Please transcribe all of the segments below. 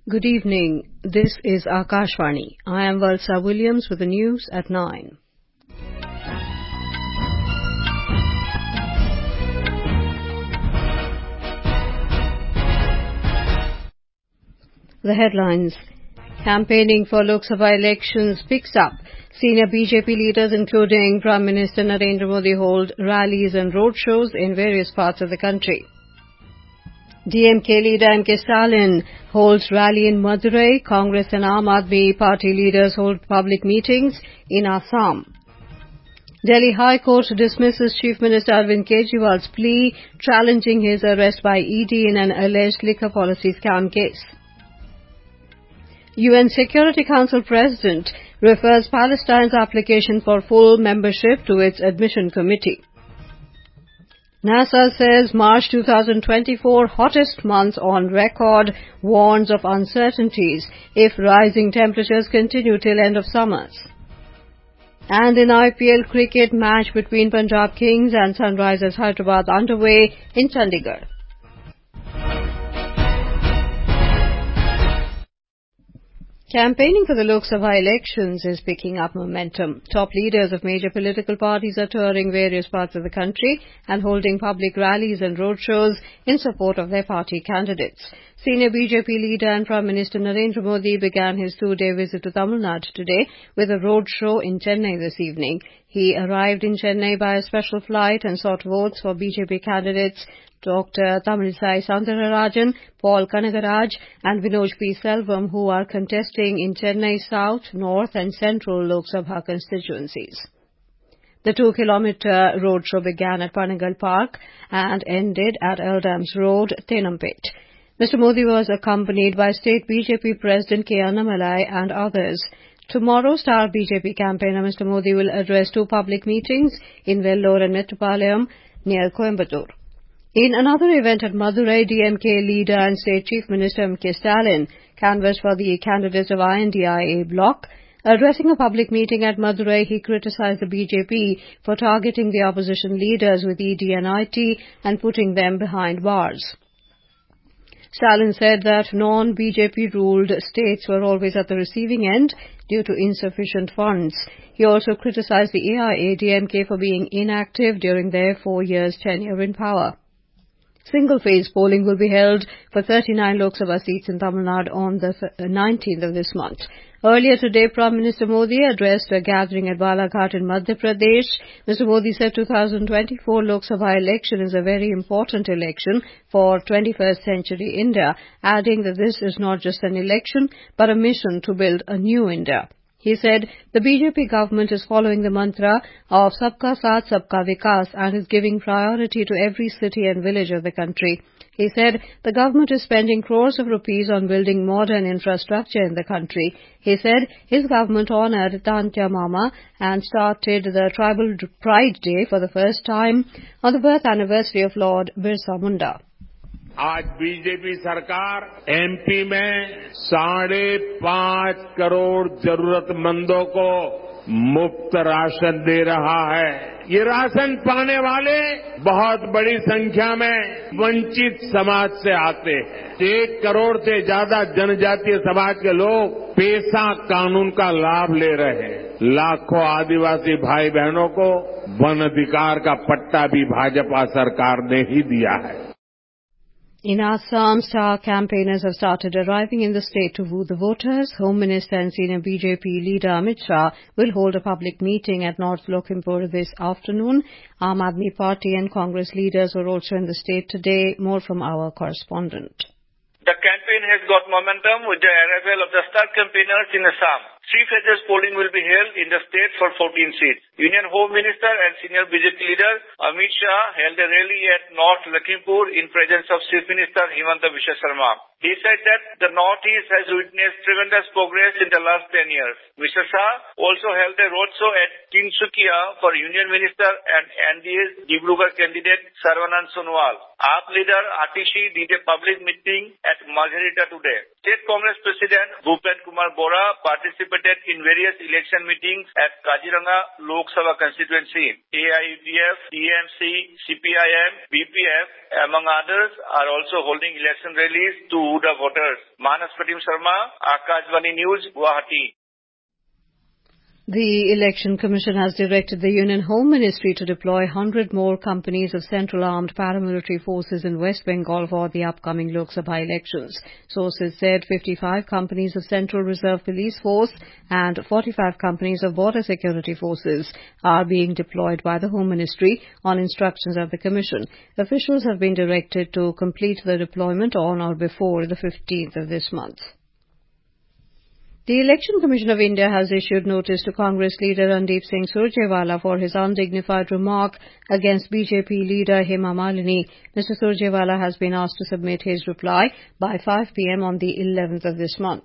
Good evening. This is Akashvani. I am Valsa Williams with the news at 9. The headlines. Campaigning for Lok Sabha elections picks up. Senior BJP leaders including Prime Minister Narendra Modi hold rallies and roadshows in various parts of the country. DMK leader M.K. Stalin holds rally in Madurai. Congress and Aam Aadmi Party leaders hold public meetings in Assam. Delhi High Court dismisses Chief Minister Arvind Kejriwal's plea challenging his arrest by ED in an alleged liquor policy scam case. UN Security Council President refers Palestine's application for full membership to its admission committee. NASA says March 2024 hottest month on record, warns of uncertainties if rising temperatures continue till end of summers. And in IPL cricket, match between Punjab Kings and Sunrisers Hyderabad underway in Chandigarh. Campaigning for the Lok Sabha elections is picking up momentum. Top leaders of major political parties are touring various parts of the country and holding public rallies and roadshows in support of their party candidates. Senior BJP leader and Prime Minister Narendra Modi began his two-day visit to Tamil Nadu today with a roadshow in Chennai this evening. He arrived in Chennai by a special flight and sought votes for BJP candidates Dr. Tamilisai Soundararajan, Paul Kanagaraj and Vinod P. Selvam, who are contesting in Chennai South, North and Central Lok Sabha constituencies. The 2-kilometer roadshow began at Panagal Park and ended at Eldams Road, Tenampet. Mr. Modi was accompanied by State BJP President K. Annamalai and others. Tomorrow, star BJP campaigner Mr. Modi will address two public meetings in Vellore and Mettupalayam near Coimbatore. In another event at Madurai, DMK leader and State Chief Minister M.K. Stalin canvassed for the candidates of INDIA bloc. Addressing a public meeting at Madurai, he criticized the BJP for targeting the opposition leaders with ED and IT and putting them behind bars. Stalin said that non-BJP ruled states were always at the receiving end due to insufficient funds. He also criticized the AIA-DMK for being inactive during their 4 years tenure in power. Single-phase polling will be held for 39 Lok Sabha seats in Tamil Nadu on the 19th of this month. Earlier today, Prime Minister Modi addressed a gathering at Balaghat in Madhya Pradesh. Mr. Modi said 2024 Lok Sabha election is a very important election for 21st century India, adding that this is not just an election but a mission to build a new India. He said the BJP government is following the mantra of Sabka Saath Sabka Vikas and is giving priority to every city and village of the country. He said the government is spending crores of rupees on building modern infrastructure in the country. He said his government honoured Tantya Mama and started the Tribal Pride Day for the first time on the birth anniversary of Lord Birsa Munda. आज BJP सरकार MP में 5.5 करोड़ जरूरतमंदों को मुफ्त ration दे रहा है। ये ration पाने वाले बहुत बड़ी संख्या में वंचित समाज से आते हैं। 1 करोड़ से ज्यादा जनजातीय समाज के लोग पेशा कानून का लाभ ले रहे हैं। लाखों आदिवासी भाई बहनों को वन अधिकार का पट्टा भी भाजपा सरकार ने ही दिया है। In Assam, star campaigners have started arriving in the state to woo the voters. Home Minister and senior BJP leader Amit Shah will hold a public meeting at North Lakhimpur this afternoon. Aam Aadmi Party and Congress leaders were also in the state today. More from our correspondent. The campaign has got momentum with the arrival of the star campaigners in Assam. 3 phases polling will be held in the state for 14 seats. Union Home Minister and senior BJP leader Amit Shah held a rally at North Lakhimpur in presence of Chief Minister Himanta Biswa Sarma. He said that the Northeast has witnessed tremendous progress in the last 10 years. Mr. Shah also held a roadshow at Tinsukia for Union Minister and NDA's Dibrugarh candidate Sarvanand Sonowal. AAP leader Atishi did a public meeting at Margherita today. State Congress President Bhupen Kumar Bora participated in various election meetings at Kaziranga Lok Sabha constituency. AIUDF, TMC, CPIM, BPF, among others, are also holding election rallies to woo the voters. Manas Pratim Sharma, Akashvani News, Guwahati. The Election Commission has directed the Union Home Ministry to deploy 100 more companies of Central Armed Paramilitary Forces in West Bengal for the upcoming Lok Sabha elections. Sources said 55 companies of Central Reserve Police Force and 45 companies of Border Security Forces are being deployed by the Home Ministry on instructions of the Commission. Officials have been directed to complete the deployment on or before the 15th of this month. The Election Commission of India has issued notice to Congress leader Randeep Singh Surjewala for his undignified remark against BJP leader Hema Malini. Mr. Surjewala has been asked to submit his reply by 5 p.m. on the 11th of this month.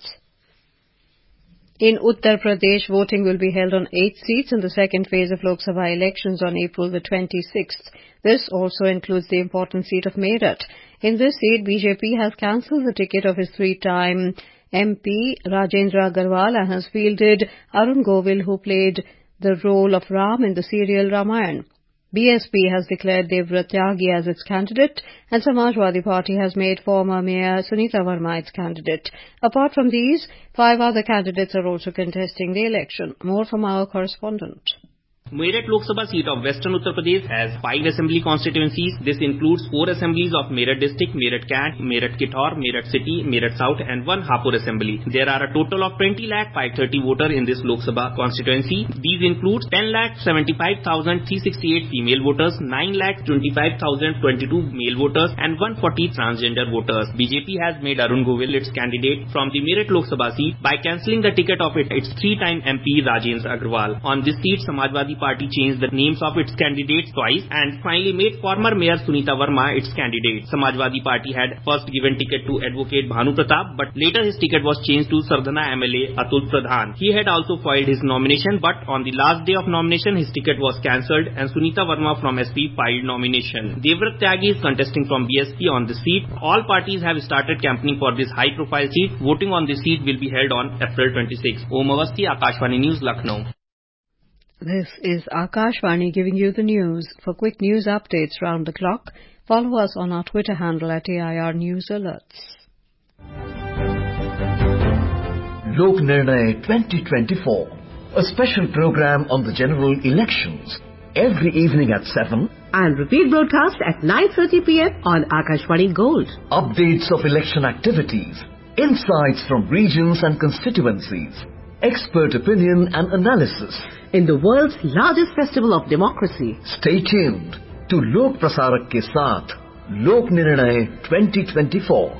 In Uttar Pradesh, voting will be held on 8 seats in the second phase of Lok Sabha elections on April the 26th. This also includes the important seat of Meerut. In this seat, BJP has cancelled the ticket of his three-time MP Rajendra Agarwal and has fielded Arun Govil, who played the role of Ram in the serial Ramayan. BSP has declared Devvrat Tyagi as its candidate, and Samajwadi Party has made former Mayor Sunita Verma its candidate. Apart from these, 5 other candidates are also contesting the election. More from our correspondent. Meerut Lok Sabha seat of Western Uttar Pradesh has 5 assembly constituencies. This includes 4 assemblies of Meerut district, Meerut Cant, Meerut Kithor, Meerut City, Meerut South and 1 Hapur assembly. There are a total of 20,530,000 voters in this Lok Sabha constituency. These include 10,75,368 female voters, 9,25,022 male voters and 140 transgender voters. BJP has made Arun Govil its candidate from the Meerut Lok Sabha seat by cancelling the ticket of its 3-time MP Rajendra Agarwal. On this seat, Samajwadi Party changed the names of its candidates twice and finally made former Mayor Sunita Verma its candidate. Samajwadi Party had first given ticket to Advocate Bhanu Pratap, but later his ticket was changed to Sardhana MLA Atul Pradhan. He had also filed his nomination, but on the last day of nomination his ticket was cancelled and Sunita Verma from SP filed nomination. Devvrat Tyagi is contesting from BSP on this seat. All parties have started campaigning for this high-profile seat. Voting on this seat will be held on April 26. Om Awasthi, Akashvani News, Lucknow. This is Akashvani giving you the news. For quick news updates round the clock, follow us on our Twitter handle at AIR News Alerts. Lok Nirnay 2024, a special program on the general elections, every evening at 7 and repeat broadcast at 9:30 p.m. on Akashvani Gold. Updates of election activities, insights from regions and constituencies, expert opinion and analysis in the world's largest festival of democracy. Stay tuned to Lok Prasarak ke saath, Lok Nirnay 2024.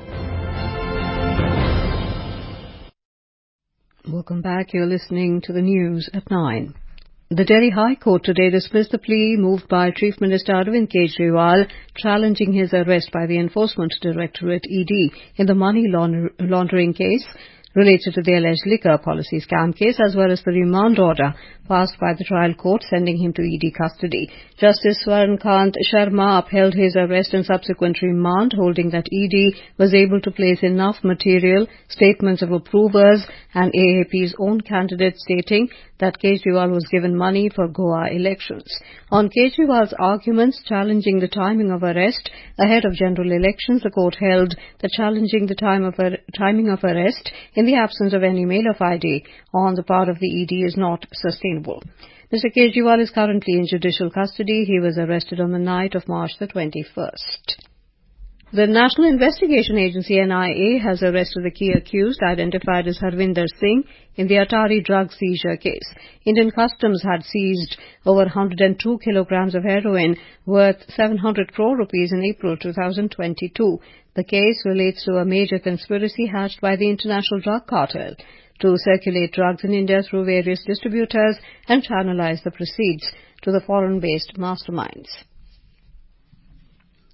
Welcome back. You're listening to the news at 9. The Delhi High Court today dismissed the plea moved by Chief Minister Arvind Kejriwal challenging his arrest by the Enforcement Directorate ED in the money laundering case related to the alleged liquor policy scam case, as well as the remand order passed by the trial court sending him to ED custody. Justice Swarnkant Sharma upheld his arrest and subsequent remand, holding that ED was able to place enough material, statements of approvers and AAP's own candidate stating that Kejriwal was given money for Goa elections. On Kejriwal's arguments challenging the timing of arrest ahead of general elections, the court held that challenging the timing of arrest in the absence of any mail of ID on the part of the ED is not sustainable. Mr. Kejriwal is currently in judicial custody. He was arrested on the night of March the 21st. The National Investigation Agency NIA has arrested the key accused identified as Harvinder Singh in the Atari drug seizure case. Indian Customs had seized over 102 kilograms of heroin worth 700 crore rupees in April 2022. The case relates to a major conspiracy hatched by the International Drug Cartel to circulate drugs in India through various distributors and channelize the proceeds to the foreign-based masterminds.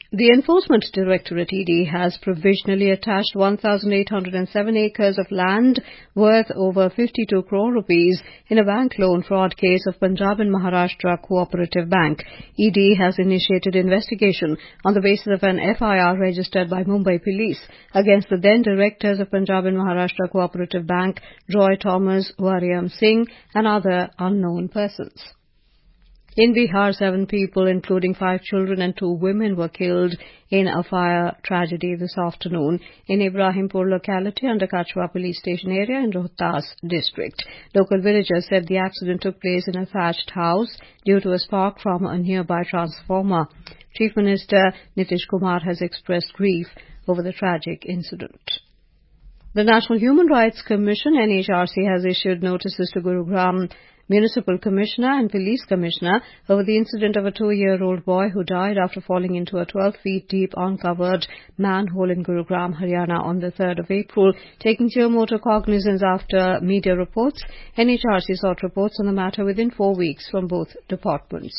The Enforcement Directorate ED has provisionally attached 1,807 acres of land worth over 52 crore rupees in a bank loan fraud case of Punjab and Maharashtra Cooperative Bank. ED has initiated investigation on the basis of an FIR registered by Mumbai Police against the then directors of Punjab and Maharashtra Cooperative Bank, Roy Thomas, Waryam Singh and other unknown persons. In Bihar, 7 people, including 5 children and 2 women, were killed in a fire tragedy this afternoon in Ibrahimpur locality under Kachwa police station area in Rohtas district. Local villagers said the accident took place in a thatched house due to a spark from a nearby transformer. Chief Minister Nitish Kumar has expressed grief over the tragic incident. The National Human Rights Commission, NHRC, has issued notices to Gurugram Municipal Commissioner and Police Commissioner over the incident of a 2-year-old boy who died after falling into a 12 feet deep uncovered manhole in Gurugram, Haryana on the 3rd of April. Taking suo motu cognizance after media reports, NHRC sought reports on the matter within 4 weeks from both departments.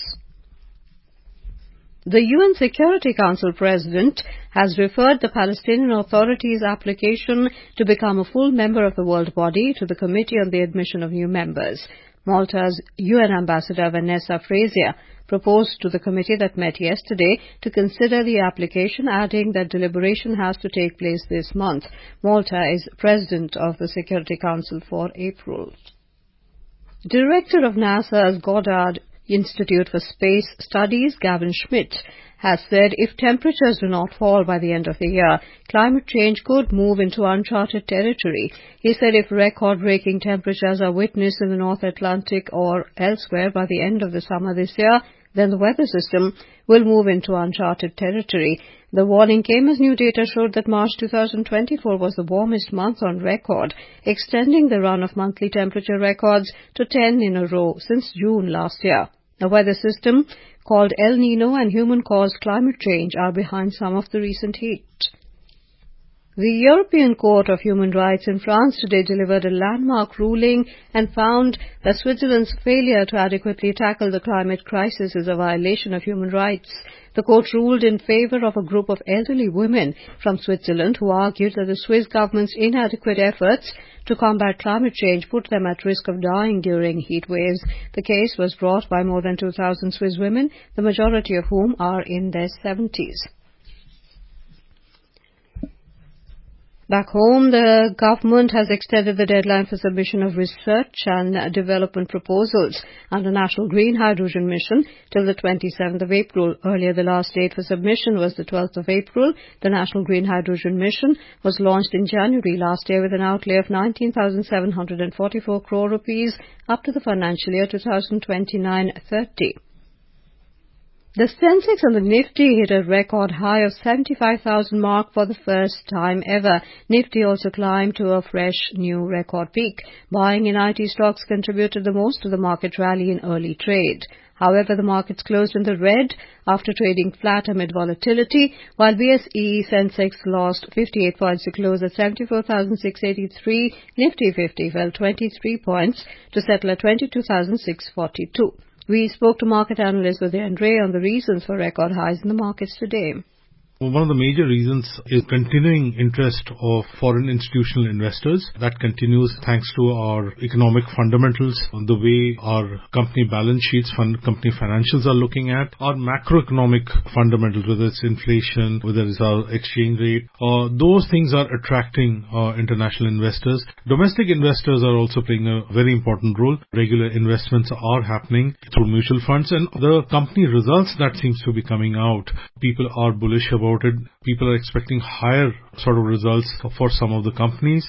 The UN Security Council President has referred the Palestinian Authority's application to become a full member of the World Body to the Committee on the Admission of New Members. Malta's UN Ambassador Vanessa Frazier proposed to the committee that met yesterday to consider the application, adding that deliberation has to take place this month. Malta is President of the Security Council for April. Director of NASA's Goddard Institute for Space Studies, Gavin Schmidt, has said if temperatures do not fall by the end of the year, climate change could move into uncharted territory. He said if record-breaking temperatures are witnessed in the North Atlantic or elsewhere by the end of the summer this year, then the weather system will move into uncharted territory. The warning came as new data showed that March 2024 was the warmest month on record, extending the run of monthly temperature records to 10 in a row since June last year. A weather system called El Nino and human-caused climate change are behind some of the recent heat. The European Court of Human Rights in France today delivered a landmark ruling and found that Switzerland's failure to adequately tackle the climate crisis is a violation of human rights. The court ruled in favor of a group of elderly women from Switzerland who argued that the Swiss government's inadequate efforts to combat climate change put them at risk of dying during heat waves. The case was brought by more than 2,000 Swiss women, the majority of whom are in their 70s. Back home, the government has extended the deadline for submission of research and development proposals under National Green Hydrogen Mission till the 27th of April. Earlier, the last date for submission was the 12th of April. The National Green Hydrogen Mission was launched in January last year with an outlay of 19,744 crore rupees up to the financial year 2029-30. The Sensex and the Nifty hit a record high of 75,000 mark for the first time ever. Nifty also climbed to a fresh new record peak. Buying in IT stocks contributed the most to the market rally in early trade. However, the markets closed in the red after trading flat amid volatility, while BSE Sensex lost 58 points to close at 74,683. Nifty 50 fell 23 points to settle at 22,642. We spoke to market analyst Uday Ray on the reasons for record highs in the markets today. One of the major reasons is continuing interest of foreign institutional investors. That continues thanks to our economic fundamentals, the way our company balance sheets, company financials are looking at, our macroeconomic fundamentals, whether it's inflation, whether it's our exchange rate. Those things are attracting international investors. Domestic investors are also playing a very important role. Regular investments are happening through mutual funds, and the company results that seems to be coming out, people are bullish about it. People are expecting higher sort of results for some of the companies.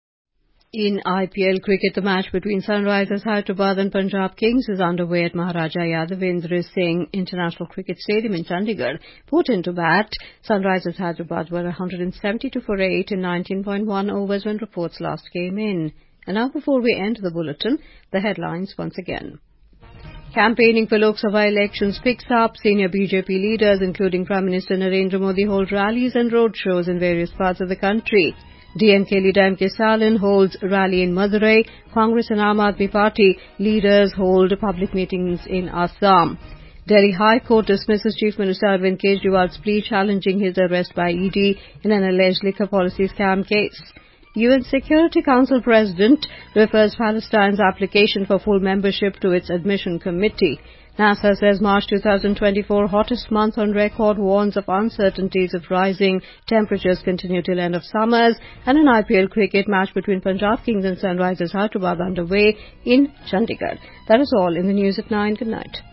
In IPL cricket, the match between Sunrisers Hyderabad and Punjab Kings is underway at Maharaja Yadavendra Singh International Cricket Stadium in Chandigarh. Put into bat, Sunrisers Hyderabad were 172 for 8 in 19.1 overs when reports last came in. And now before we end the bulletin, the headlines once again. Campaigning for Lok Sabha elections picks up. Senior BJP leaders, including Prime Minister Narendra Modi, hold rallies and roadshows in various parts of the country. DMK leader M.K. Stalin holds rally in Madurai. Congress and Aam Aadmi Party leaders hold public meetings in Assam. Delhi High Court dismisses Chief Minister Arvind Kejriwal's plea challenging his arrest by ED in an alleged liquor policy scam case. UN Security Council President refers Palestine's application for full membership to its admission committee. NASA says March 2024 hottest month on record, warns of uncertainties if rising temperatures continue till end of summers, and an IPL cricket match between Punjab Kings and Sunrisers Hyderabad underway in Chandigarh. That is all in the news at 9. Good night.